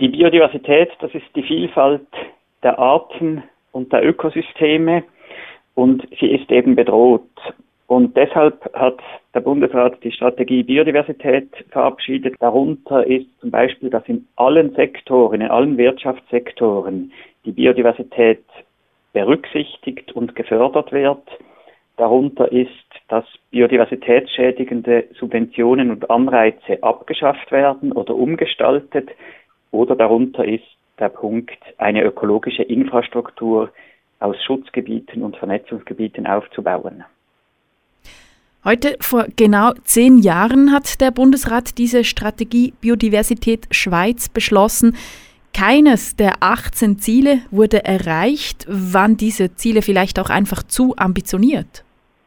Die Biodiversität, das ist die Vielfalt der Arten und der Ökosysteme und sie ist eben bedroht. Und deshalb hat der Bundesrat die Strategie Biodiversität verabschiedet. Darunter ist zum Beispiel, dass in allen Sektoren, in allen Wirtschaftssektoren die Biodiversität berücksichtigt und gefördert wird. Darunter ist, dass biodiversitätsschädigende Subventionen und Anreize abgeschafft werden oder umgestaltet. Oder darunter ist der Punkt, eine ökologische Infrastruktur aus Schutzgebieten und Vernetzungsgebieten aufzubauen. Heute vor genau 10 Jahren hat der Bundesrat diese Strategie Biodiversität Schweiz beschlossen. Keines der 18 Ziele wurde erreicht. Waren diese Ziele vielleicht auch einfach zu ambitioniert?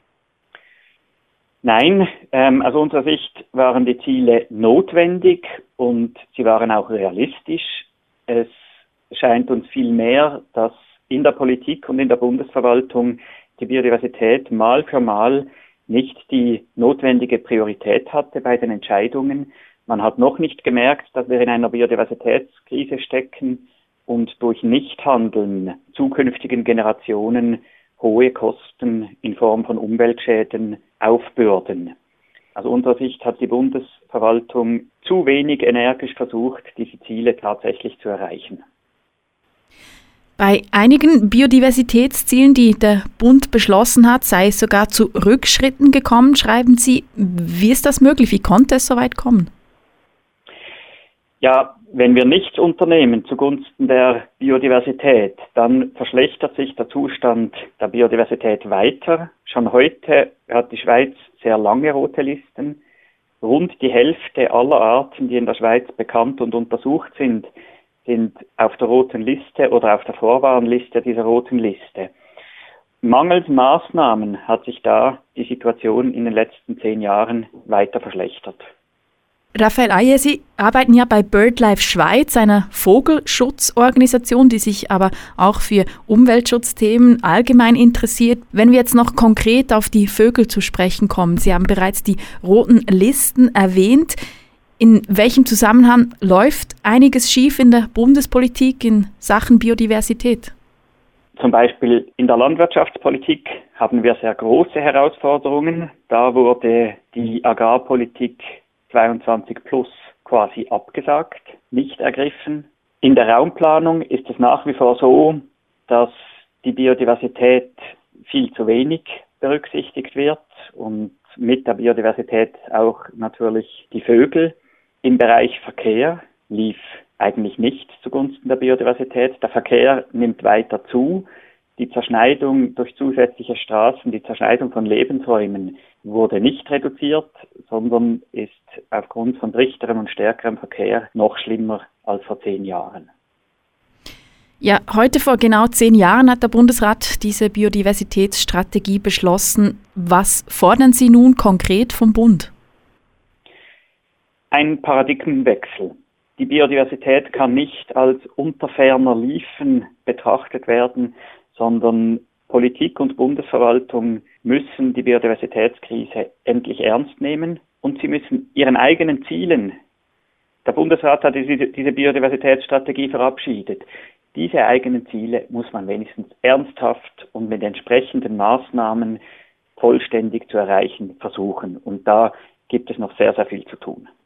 Nein, aus unserer Sicht waren die Ziele notwendig und sie waren auch realistisch. Es scheint uns vielmehr, dass in der Politik und in der Bundesverwaltung die Biodiversität Mal für Mal nicht die notwendige Priorität hatte bei den Entscheidungen. Man hat noch nicht gemerkt, dass wir in einer Biodiversitätskrise stecken und durch Nichthandeln zukünftigen Generationen hohe Kosten in Form von Umweltschäden aufbürden. Aus unserer Sicht hat die Bundesverwaltung zu wenig energisch versucht, diese Ziele tatsächlich zu erreichen. Bei einigen Biodiversitätszielen, die der Bund beschlossen hat, sei es sogar zu Rückschritten gekommen, schreiben Sie. Wie ist das möglich? Wie konnte es so weit kommen? Ja, wenn wir nichts unternehmen zugunsten der Biodiversität, dann verschlechtert sich der Zustand der Biodiversität weiter. Schon heute hat die Schweiz sehr lange rote Listen. Rund die Hälfte aller Arten, die in der Schweiz bekannt und untersucht sind auf der roten Liste oder auf der Vorwarnliste dieser roten Liste. Mangels Maßnahmen hat sich da die Situation in den letzten 10 Jahren weiter verschlechtert. Raphael Aye, Sie arbeiten ja bei BirdLife Schweiz, einer Vogelschutzorganisation, die sich aber auch für Umweltschutzthemen allgemein interessiert. Wenn wir jetzt noch konkret auf die Vögel zu sprechen kommen, Sie haben bereits die roten Listen erwähnt. In welchem Zusammenhang läuft einiges schief in der Bundespolitik in Sachen Biodiversität? Zum Beispiel in der Landwirtschaftspolitik haben wir sehr große Herausforderungen. Da wurde die Agrarpolitik 22 plus quasi abgesagt, nicht ergriffen. In der Raumplanung ist es nach wie vor so, dass die Biodiversität viel zu wenig berücksichtigt wird und mit der Biodiversität auch natürlich die Vögel. Im Bereich Verkehr lief eigentlich nichts zugunsten der Biodiversität. Der Verkehr nimmt weiter zu. Die Zerschneidung durch zusätzliche Straßen, die Zerschneidung von Lebensräumen wurde nicht reduziert, sondern ist aufgrund von dichterem und stärkerem Verkehr noch schlimmer als vor 10 Jahren. Ja, heute vor genau 10 Jahren hat der Bundesrat diese Biodiversitätsstrategie beschlossen. Was fordern Sie nun konkret vom Bund? Ein Paradigmenwechsel. Die Biodiversität kann nicht als unter ferner Liefen betrachtet werden, sondern Politik und Bundesverwaltung müssen die Biodiversitätskrise endlich ernst nehmen und sie müssen ihren eigenen Zielen, der Bundesrat hat diese Biodiversitätsstrategie verabschiedet, diese eigenen Ziele muss man wenigstens ernsthaft und mit entsprechenden Maßnahmen vollständig zu erreichen versuchen. Und da gibt es noch sehr, sehr viel zu tun.